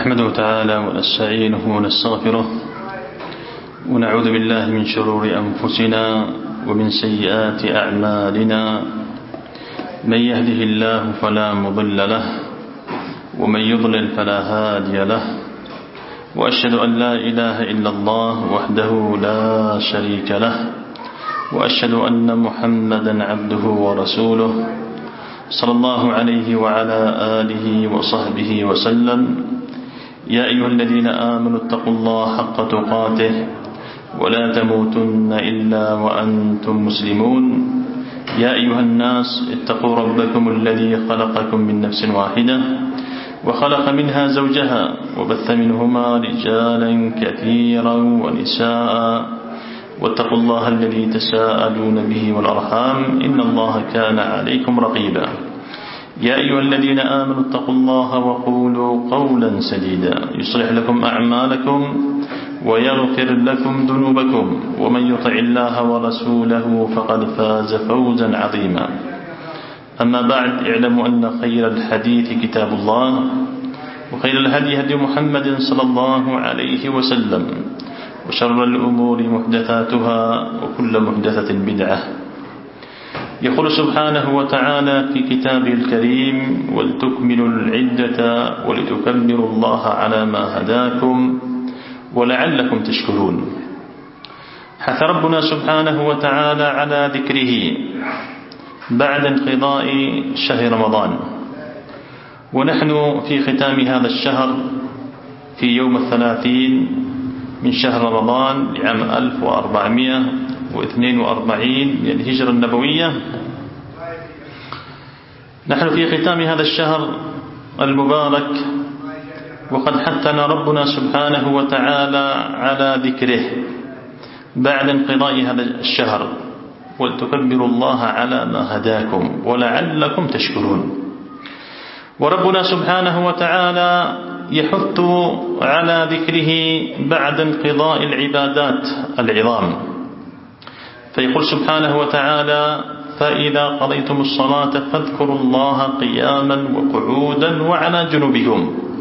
نحمده تعالى ونستعينه ونستغفره ونعوذ بالله من شرور أنفسنا ومن سيئات أعمالنا. من يهده الله فلا مضل له ومن يضلل فلا هادي له، وأشهد أن لا إله إلا الله وحده لا شريك له، وأشهد أن محمدا عبده ورسوله صلى الله عليه وعلى آله وصحبه وسلم. يا أيها الذين آمنوا اتقوا الله حق تقاته ولا تموتن إلا وأنتم مسلمون. يا أيها الناس اتقوا ربكم الذي خلقكم من نفس واحدة وخلق منها زوجها وبث منهما رجالا كثيرا ونساء، واتقوا الله الذي تساءلون به والأرحام إن الله كان عليكم رقيبا. يا أيها الذين آمنوا اتقوا الله وقولوا قولا سديدا يصلح لكم أعمالكم ويغفر لكم ذنوبكم، ومن يطع الله ورسوله فقد فاز فوزا عظيما. أما بعد، اعلموا أن خير الحديث كتاب الله، وخير الهدي هدي محمد صلى الله عليه وسلم، وشر الأمور محدثاتها وكل محدثة بدعة. يقول سبحانه وتعالى في كتابه الكريم: ولتكملوا العدة ولتكبروا الله على ما هداكم ولعلكم تشكرون. حث ربنا سبحانه وتعالى على ذكره بعد انقضاء شهر رمضان، ونحن في ختام هذا الشهر في يوم 30 من شهر رمضان لعام 1442 من الهجرة النبوية. نحن في ختام هذا الشهر المبارك، وقد حثنا ربنا سبحانه وتعالى على ذكره بعد انقضاء هذا الشهر: ولتكبروا الله على ما هداكم ولعلكم تشكرون. وربنا سبحانه وتعالى يحث على ذكره بعد انقضاء العبادات العظام، فيقول سبحانه وتعالى: فإذا قضيتم الصلاة فاذكروا الله قياما وقعودا وعلى جنوبكم.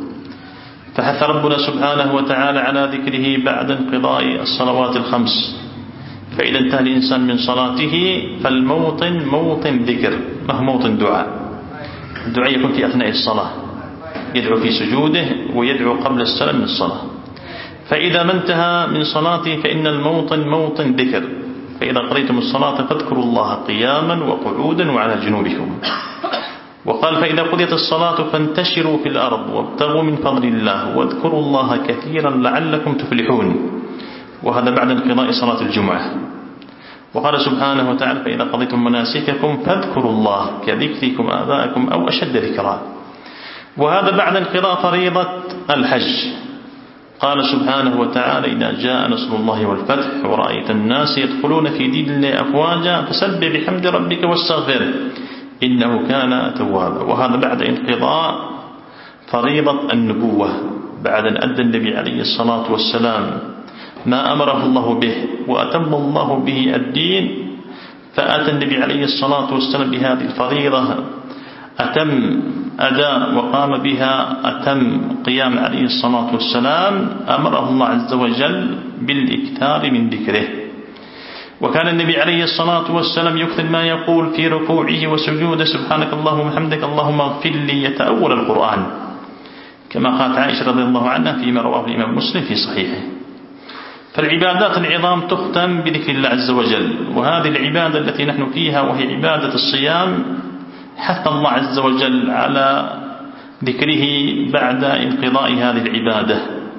فحث ربنا سبحانه وتعالى على ذكره بعد انقضاء الصلوات الخمس، فإذا انتهى الإنسان من صلاته فالموطن موطن ذكر، ما هو موطن دعاء. الدعاء يكون في أثناء الصلاة، يدعو في سجوده ويدعو قبل السلام من الصلاة. فإذا ما انتهى من صلاته فإن الموطن موطن ذكر، فإذا قضيتم الصلاة فاذكروا الله قياما وقعودا وعلى جنوبكم. وقال: فإذا قضيت الصلاة فانتشروا في الأرض وابتغوا من فضل الله واذكروا الله كثيرا لعلكم تفلحون. وهذا بعد انقضاء صلاة الجمعة. وقال سبحانه وتعالى: فإذا قضيتم مناسككم فاذكروا الله كذكركم آباءكم أو أشد ذكرا. وهذا بعد انقضاء فريضة الحج. قال سبحانه وتعالى: إذا جاء نصر الله والفتح ورأيت الناس يدخلون في دين الله أفواجا فسبح بحمد ربك واستغفره إنه كان توابا. وهذا بعد انقضاء فريضة النبوة، بعد أن أدى النبي عليه الصلاة والسلام ما أمره الله به وأتم الله به الدين، فأتى النبي عليه الصلاة والسلام بهذه الفريضة أتم أداء وقام بها أتم قيام عليه الصلاة والسلام. أمره الله عز وجل بالإكثار من ذكره، وكان النبي عليه الصلاة والسلام يكثر ما يقول في ركوعه وسجوده: سبحانك اللهم وبحمدك اللهم اغفر لي، يتأول القرآن، كما قالت عائشة رضي الله عنها فيما رواه الإمام مسلم في صحيحه. فالعبادات العظام تختم بذكر الله عز وجل، وهذه العبادة التي نحن فيها وهي عبادة الصيام حث الله عز وجل على ذكره بعد انقضاء هذه العبادة.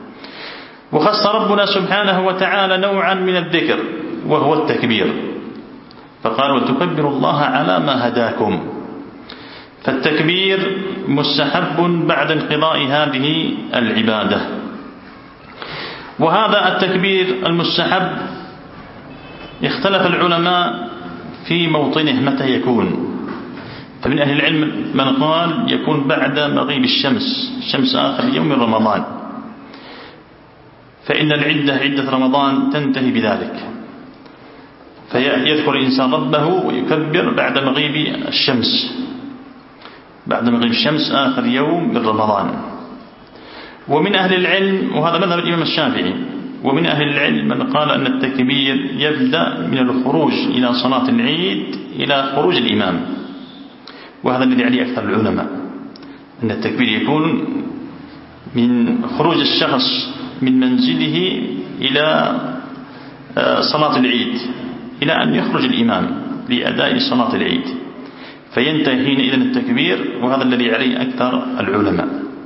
وخص ربنا سبحانه وتعالى نوعا من الذكر وهو التكبير، فقال: وتكبروا الله على ما هداكم. فالتكبير مستحب بعد انقضاء هذه العبادة. وهذا التكبير المستحب اختلف العلماء في موطنه متى يكون. فمن أهل العلم من قال يكون بعد مغيب الشمس آخر يوم من رمضان، فإن عدة رمضان تنتهي بذلك، فيذكر الإنسان ربه ويكبر بعد مغيب الشمس آخر يوم من رمضان. ومن أهل العلم، وهذا مذهب الإمام الشافعي، ومن أهل العلم من قال أن التكبير يبدأ من الخروج إلى صلاة العيد إلى خروج الإمام، وهذا الذي عليه أكثر العلماء، أن التكبير يكون من خروج الشخص من منزله إلى صلاة العيد إلى أن يخرج الإمام لأداء صلاة العيد، فينتهي حينئذ التكبير، وهذا الذي عليه أكثر العلماء.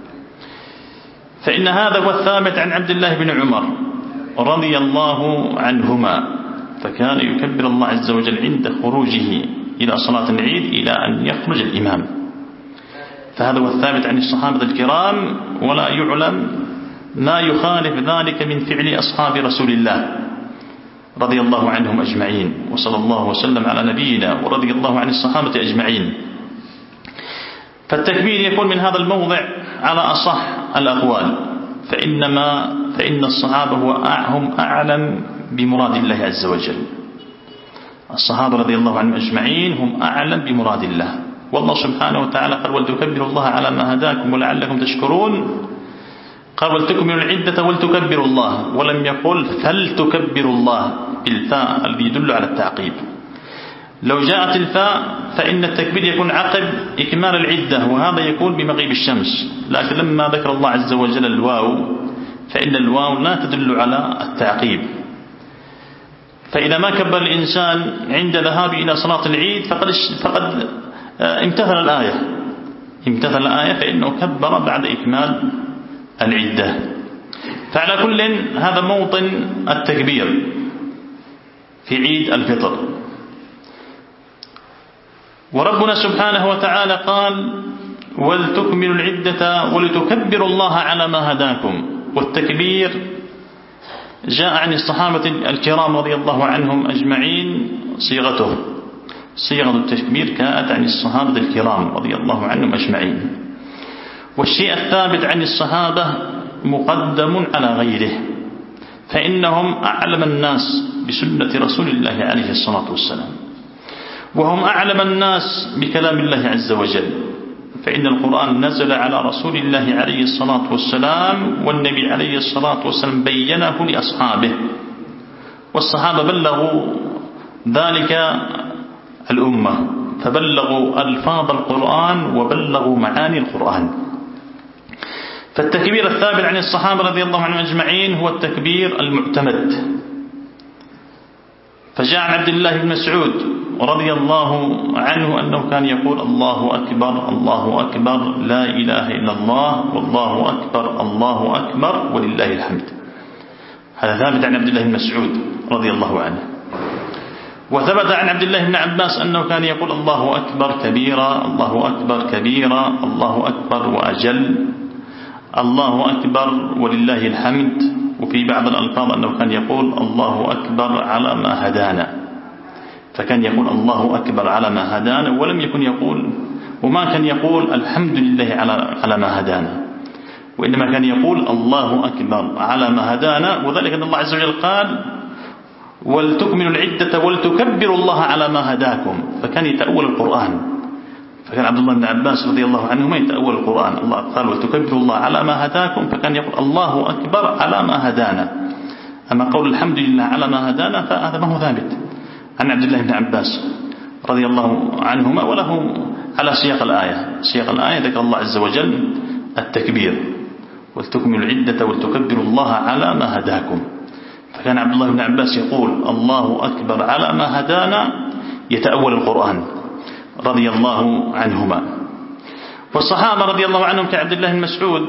فإن هذا هو الثابت عن عبد الله بن عمر رضي الله عنهما، فكان يكبر الله عز وجل عند خروجه إلى صلاة العيد إلى أن يخرج الإمام، فهذا هو الثابت عن الصحابة الكرام، ولا يعلم ما يخالف ذلك من فعل أصحاب رسول الله رضي الله عنهم أجمعين، وصلى الله وسلم على نبينا ورضي الله عن الصحابة أجمعين. فالتكبير يكون من هذا الموضع على أصح الأقوال، فإن الصحابة هم أعلم بمراد الله عز وجل، الصحابة رضي الله عنهم أجمعين هم أعلم بمراد الله، والله سبحانه وتعالى قال ولتكبروا الله على ما هداكم ولعلكم تشكرون، قال ولتكملوا العدة ولتكبروا الله، ولم يقل فلتكبروا الله بالفاء الذي يدل على التعقيب. لو جاءت الفاء فإن التكبير يكون عقب إكمال العدة، وهذا يكون بمغيب الشمس، لكن لما ذكر الله عز وجل الواو فإن الواو لا تدل على التعقيب، فإذا ما كبر الإنسان عند ذهابه إلى صلاة العيد فقد امتثل الآية فإنه كبر بعد إكمال العدة. فعلى كل هذا موطن التكبير في عيد الفطر. وربنا سبحانه وتعالى قال ولتكملوا العدة ولتكبروا الله على ما هداكم، والتكبير جاء عن الصحابة الكرام رضي الله عنهم أجمعين، صيغة التكبير كانت عن الصحابة الكرام رضي الله عنهم أجمعين، والشيء الثابت عن الصحابة مقدم على غيره، فإنهم أعلم الناس بسنة رسول الله عليه الصلاة والسلام، وهم أعلم الناس بكلام الله عز وجل، فإن القرآن نزل على رسول الله عليه الصلاة والسلام، والنبي عليه الصلاة والسلام بينه لأصحابه، والصحابة بلغوا ذلك الأمة، فبلغوا ألفاظ القرآن وبلغوا معاني القرآن. فالتكبير الثابت عن الصحابة رضي الله عنهم أجمعين هو التكبير المعتمد، فجاء عن عبد الله بن مسعود رضي الله عنه أنه كان يقول الله أكبر الله أكبر لا إله إلا الله والله أكبر الله أكبر ولله الحمد. هذا ثابت عن عبد الله بن مسعود رضي الله عنه. وثبت عن عبد الله بن عباس أنه كان يقول الله أكبر كبيرا الله أكبر كبيرا الله أكبر وأجل الله أكبر ولله الحمد. وفي بعض الألفاظ أنه كان يقول الله أكبر على ما هدانا، فكان يقول الله أكبر على ما هدانا، ولم يكن يقول وما كان يقول الحمد لله على ما هدانا، وإنما كان يقول الله أكبر على ما هدانا. وذلك أن الله عز وجل قال ولتكملوا العدة ولتكبروا الله على ما هداكم، فكان يتأول القرآن. فكان عبد الله بن عباس رضي الله عنهما يتأول القرآن، الله قال ولتكبروا الله على ما هداكم، فكان يقول الله أكبر على ما هدانا. أما قول الحمد لله على ما هدانا فهذا ما هو ثابت عن عبد الله بن عباس رضي الله عنهما، وله على سياق الآية ذكر الله عز وجل التكبير ولتكملوا العدة ولتكبروا الله على ما هداكم. فكان عبد الله بن عباس يقول الله أكبر على ما هدانا يتأول القرآن رضي الله عنهما. والصحابة رضي الله عنهم كعبد الله بن مسعود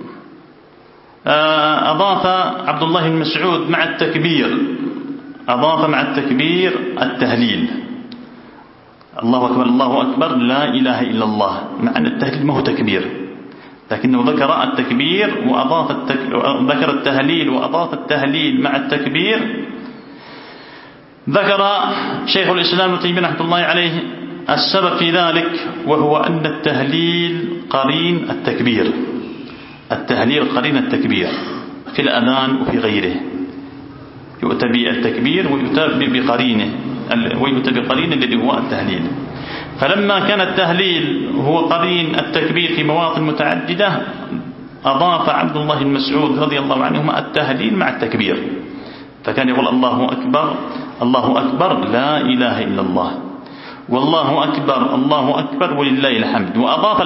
أضاف عبد الله بن مسعود مع التكبير التهليل، الله أكبر الله أكبر لا إله إلا الله، مع أن التهليل ما هو تكبير، لكنه ذكر التكبير ذكر التهليل وأضاف التهليل مع التكبير. ذكر شيخ الإسلام ابن تيمية رحمة الله عليه السبب في ذلك، وهو أن التهليل قرين التكبير في الأذان وفي غيره، يؤتى بالتكبير ويؤتى بقرينه الذي هو التهليل. فلما كان التهليل هو قرين التكبير في مواطن متعددة أضاف عبد الله بن مسعود رضي الله عنهما التهليل مع التكبير، فكان يقول الله أكبر الله أكبر لا إله إلا الله، والله أكبر الله أكبر ولله الحمد. وأضاف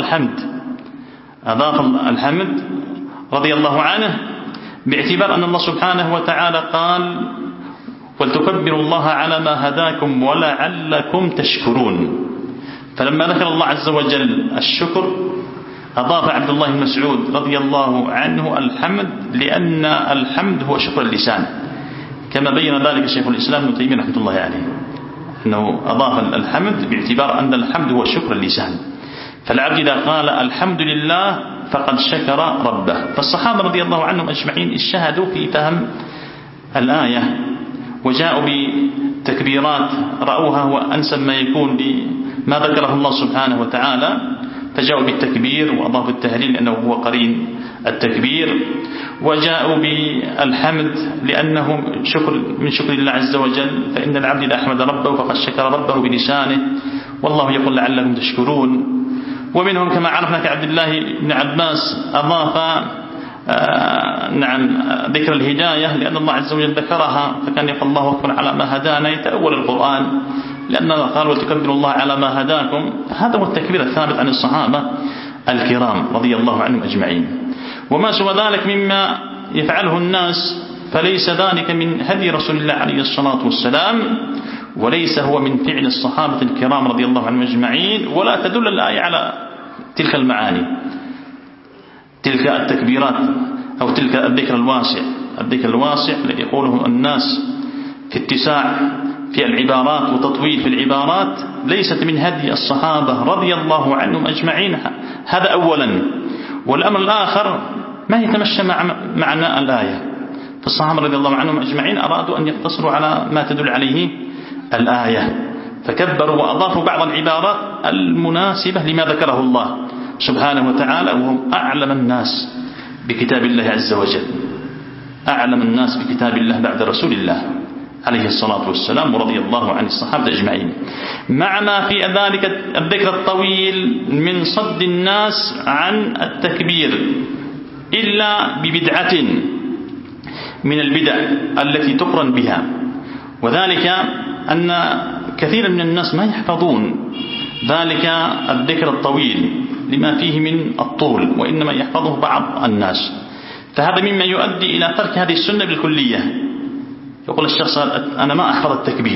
الحمد رضي الله عنه باعتبار أن الله سبحانه وتعالى قال ولتكبروا الله على ما هداكم ولعلكم تشكرون، فلما ذكر الله عز وجل الشكر أضاف عبد الله بن مسعود رضي الله عنه الحمد، لأن الحمد هو شكر اللسان، كما بين ذلك شيخ الإسلام ابن تيمية رحمة الله عليه، أنه أضاف الحمد باعتبار أن الحمد هو شكر اللسان. فالعبد إذا قال الحمد لله فقد شكر ربه. فالصحابة رضي الله عنهم أجمعين اجتهدوا في فهم الآية، وجاءوا بتكبيرات رأوها هو أنسب ما يكون لما ذكره الله سبحانه وتعالى، فجاءوا بالتكبير وأضافوا التهليل لأنه هو قرين التكبير، وجاءوا بالحمد لأنه من شكر الله عز وجل، فإن العبد إذا أحمد ربه فقد شكر ربه بلسانه، والله يقول لعلكم تشكرون. ومنهم كما عرفنا كعبد الله بن عباس أضاف ذكر الهداية، لأن الله عز وجل ذكرها، فكان يقول الله أكبر على ما هدانا، يتأول القرآن، لأنه قال وتكبروا الله على ما هداكم. هذا هو التكبير الثابت عن الصحابة الكرام رضي الله عنهم أجمعين. وما سوى ذلك مما يفعله الناس فليس ذلك من هدي رسول الله عليه الصلاة والسلام، وليس هو من فعل الصحابة الكرام رضي الله عنهم أجمعين، ولا تدل الآية على تلك المعاني، تلك التكبيرات أو تلك الذكر الواسع الذي يقوله الناس في اتساع في العبارات وتطويل في العبارات، ليست من هدي الصحابة رضي الله عنهم أجمعين. هذا أولا. والأمر الآخر ما يتمشى مع معنى الآية، فالصحابة رضي الله عنهم أجمعين أرادوا أن يقتصروا على ما تدل عليه الآية، فكبروا وأضافوا بعض العبارات المناسبة لما ذكره الله سبحانه وتعالى، وهم أعلم الناس بكتاب الله عز وجل، أعلم الناس بكتاب الله بعد رسول الله عليه الصلاة والسلام ورضي الله عن الصحابة أجمعين، مع ما في ذلك الذكر الطويل من صد الناس عن التكبير إلا ببدعة من البدع التي تقرن بها، وذلك أن كثير من الناس ما يحفظون ذلك الذكر الطويل لما فيه من الطول، وإنما يحفظه بعض الناس، فهذا مما يؤدي إلى ترك هذه السنة بالكلية. يقول الشخص أنا ما أحفظ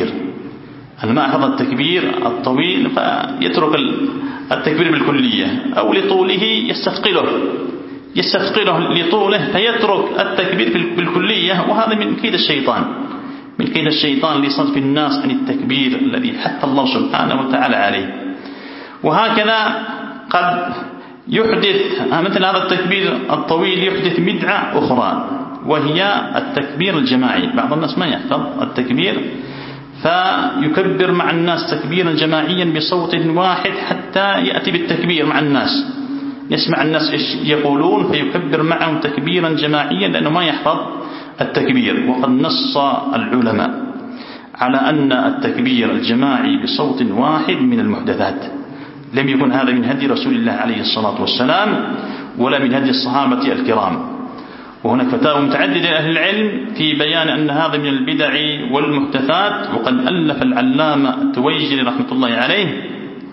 التكبير الطويل، فيترك التكبير بالكلية، أو لطوله يستثقله لطوله فيترك التكبير بالكلية، وهذا من كيد الشيطان لصرف الناس عن التكبير الذي حث الله سبحانه وتعالى عليه. وهكذا قد يحدث مثل هذا التكبير الطويل يحدث بدعة أخرى، وهي التكبير الجماعي. بعض الناس ما يحفظ التكبير فيكبر مع الناس تكبيرا جماعيا بصوت واحد حتى يأتي بالتكبير مع الناس، يسمع الناس إيش يقولون فيكبر معهم تكبيرا جماعيا لأنه ما يحفظ التكبير. وقد نص العلماء على أن التكبير الجماعي بصوت واحد من المحدثات، لم يكن هذا من هدي رسول الله عليه الصلاة والسلام ولا من هدي الصحابة الكرام. وهناك فتاوى متعددة لأهل العلم في بيان أن هذا من البدع والمحدثات، وقد ألف العلامة التويجري رحمة الله عليه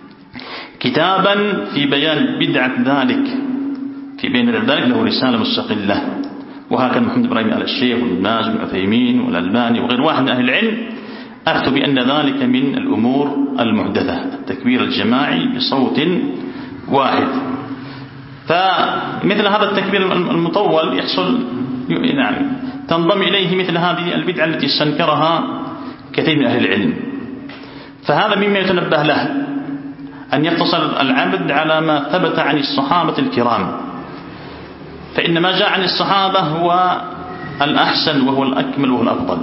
كتابا في بيان بدعة ذلك، له رسالة مستقلة. وهكذا محمد إبراهيم آل الشيخ وابن باز وابن عثيمين والألباني وغير واحد من أهل العلم أفتوا بأن ذلك من الأمور المحدثة، التكبير الجماعي بصوت واحد. فمثل هذا التكبير المطول يحصل تنضم إليه مثل هذه البدعة التي استنكرها كثير من أهل العلم. فهذا مما يتنبه له أن يقتصر العبد على ما ثبت عن الصحابة الكرام، فإن ما جاء عن الصحابة هو الأحسن وهو الأكمل وهو الأفضل،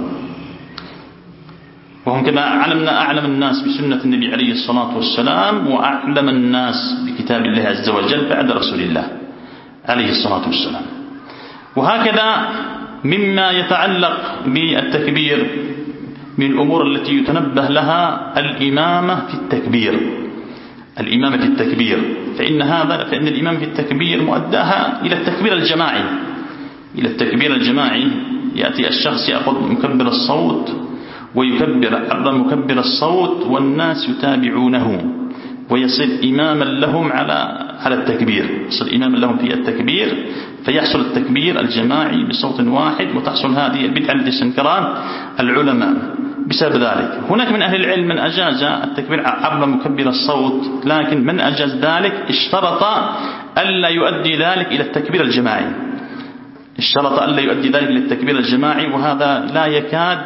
وهم كما علمنا أعلم الناس بسنة النبي عليه الصلاة والسلام، وأعلم الناس بكتاب الله عز وجل بعد رسول الله عليه الصلاة والسلام. وهكذا مما يتعلق بالتكبير من الأمور التي يتنبه لها الإمامة في التكبير، الإمامة في التكبير، فإن الإمامة في التكبير مؤداها إلى التكبير الجماعي. إلى التكبير الجماعي يأتي الشخص يأخذ مكبر الصوت ويكبر عبر مكبر الصوت والناس يتابعونه، ويصير إماما لهم على التكبير، يصير إماما لهم في التكبير، فيحصل التكبير الجماعي بصوت واحد، وتحصل هذه البدعة التي استنكرها العلماء بسبب ذلك. هناك من أهل العلم من أجاز التكبير عبر مكبر الصوت، لكن من أجاز ذلك اشترط ألا يؤدي ذلك إلى التكبير الجماعي، اشترط ألا يؤدي ذلك إلى التكبير الجماعي، وهذا لا يكاد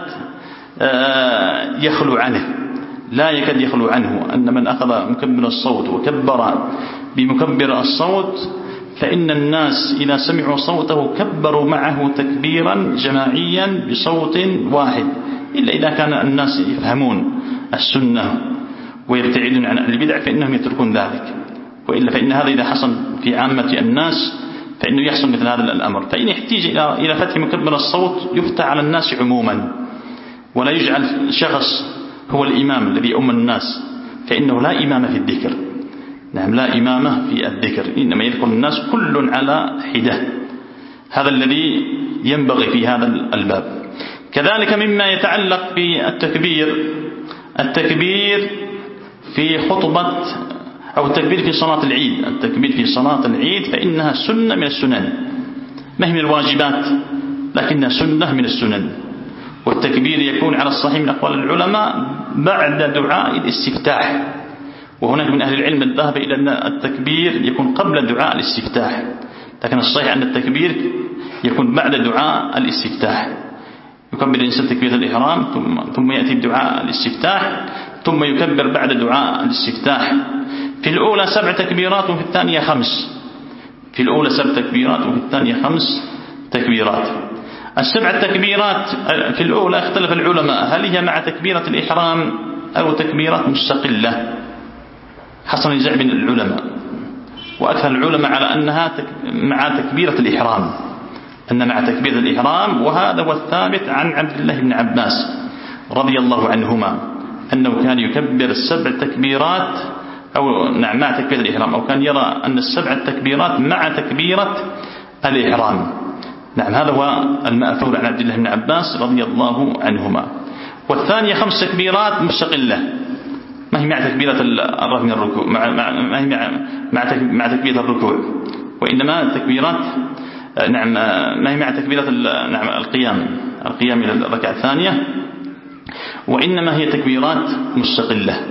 يخلو عنه، لا يكاد يخلو عنه أن من أخذ مكبر الصوت وكبر بمكبر الصوت فإن الناس إذا سمعوا صوته كبروا معه تكبيرا جماعيا بصوت واحد، إلا إذا كان الناس يفهمون السنة ويبتعدون عن البدع فإنهم يتركون ذلك، وإلا فإن هذا إذا حصل في عامة الناس فإنه يحصل مثل هذا الأمر. فإن يحتاج إلى فتح مكبر الصوت يفتح على الناس عموما، ولا يجعل شخص هو الإمام الذي أم الناس، فإنه لا إمامة في الذكر. نعم، لا إمامة في الذكر، إنما يذكر الناس كل على حدة. هذا الذي ينبغي في هذا الباب. كذلك مما يتعلق بالتكبير، التكبير في خطبة أو التكبير في صلاة العيد، التكبير في صلاة العيد فإنها سنة من السنن، ما هي من الواجبات لكنها سنة من السنن. والتكبير يكون على الصحيح من أقوال العلماء بعد دعاء الاستفتاح، وهناك من أهل العلم الذهب إلى أن التكبير يكون قبل دعاء الاستفتاح، لكن الصحيح أن التكبير يكون بعد دعاء الاستفتاح. يكبر الإنسان تكبيرة الإحرام ثم يأتي بدعاء الاستفتاح، ثم يكبر بعد دعاء الاستفتاح. في الأولى 7 تكبيرات وفي الثانية 5. في الأولى 7 تكبيرات وفي الثانية 5 تكبيرات. ال7 تكبيرات في الأولى اختلف العلماء هل هي مع تكبيرة الإحرام أو تكبيرات مستقلة، حصل نزاع بين العلماء، وأكثر العلماء على أنها مع تكبيرة الإحرام، أن مع تكبيرة الإحرام، وهذا هو الثابت عن عبد الله بن عباس رضي الله عنهما أنه كان يكبر 7 تكبيرات أو نعم مع تكبيرة الإحرام، أو كان يرى أن 7 تكبيرات مع تكبيرة الإحرام. نعم، هذا هو المأثور عن عبد الله بن عباس رضي الله عنهما. والثانية 5 تكبيرات مستقلة، ما هي مع تكبيرة الرفع من الركوع، ما هي مع تكبيرة الركوع، وإنما تكبيرات نعم ما هي مع تكبيرة نعم القيام إلى الركعة الثانية، وإنما هي تكبيرات مستقلة.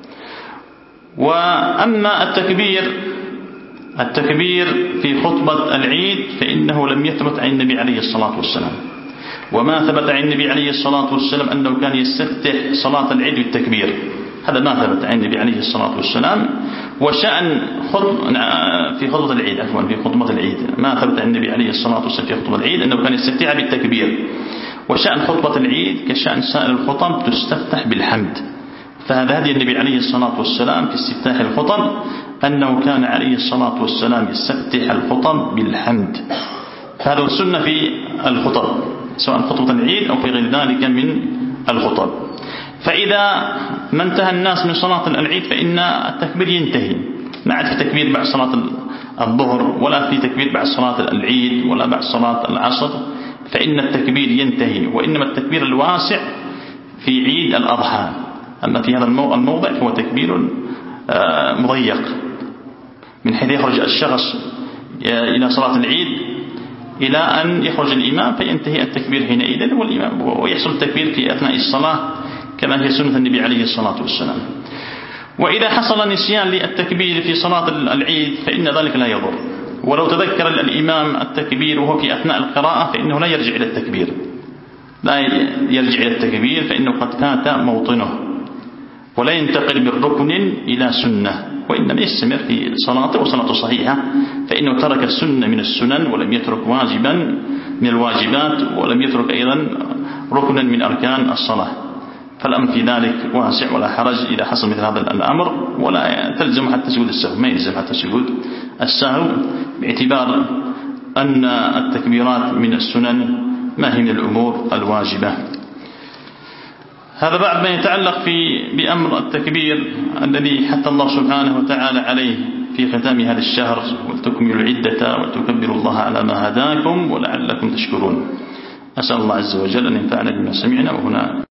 وأما التكبير في خطبة العيد فإنه لم يثبت عن النبي عليه الصلاة والسلام، وما ثبت عن النبي عليه الصلاة والسلام أنه كان يستفتح صلاة العيد بالتكبير، هذا ما ثبت عن النبي عليه الصلاة والسلام. وشأن في خطبة العيد في خطبة العيد ما ثبت عن النبي عليه الصلاة والسلام في خطبة العيد أنه كان يستفتح بالتكبير. وشأن خطبة العيد كشأن سائر الخطب تستفتح بالحمد، فهذا هدي النبي عليه الصلاة والسلام في استفتاح الخطب أنه كان عليه الصلاة والسلام يستفتح الخطب بالحمد، فهذا السنة في الخطب سواء خطبة العيد أو في غير ذلك من الخطب. فإذا ما انتهى الناس من صلاة العيد فإن التكبير ينتهي، ما عاد في تكبير بعد صلاة الظهر ولا في تكبير بعد صلاة العيد ولا بعد صلاة العصر، فإن التكبير ينتهي، وإنما التكبير الواسع في عيد الأضحى. أما في هذا الموضع فهو تكبير مضيق من حيث يخرج الشخص إلى صلاة العيد إلى أن يخرج الإمام فينتهي التكبير حينئذ، ويحصل التكبير في أثناء الصلاة كما هي سنة النبي عليه الصلاة والسلام. وإذا حصل نسيان للتكبير في صلاة العيد فإن ذلك لا يضر، ولو تذكر الإمام التكبير وهو في أثناء القراءة فإنه لا يرجع إلى التكبير، لا يرجع إلى التكبير فإنه قد فات موطنه، ولا ينتقل من ركن إلى سنة، وإنما يستمر في صلاته وصلاته صحيحة، فإنه ترك السنة من السنن ولم يترك واجبا من الواجبات، ولم يترك أيضا ركنا من أركان الصلاة. فالأمر في ذلك واسع ولا حرج إذا حصل مثل هذا الأمر، ولا تلزم حتى سجود السهو، ما يلزم حتى سجود السهو، باعتبار أن التكبيرات من السنن ما هي من الأمور الواجبة. هذا بعد ما يتعلق بأمر التكبير الذي حث الله سبحانه وتعالى عليه في ختام هذا الشهر: ولتكملوا العدة ولتكبروا الله على ما هداكم ولعلكم تشكرون. أسأل الله عز وجل أن ينفعنا بما سمعنا. وهنا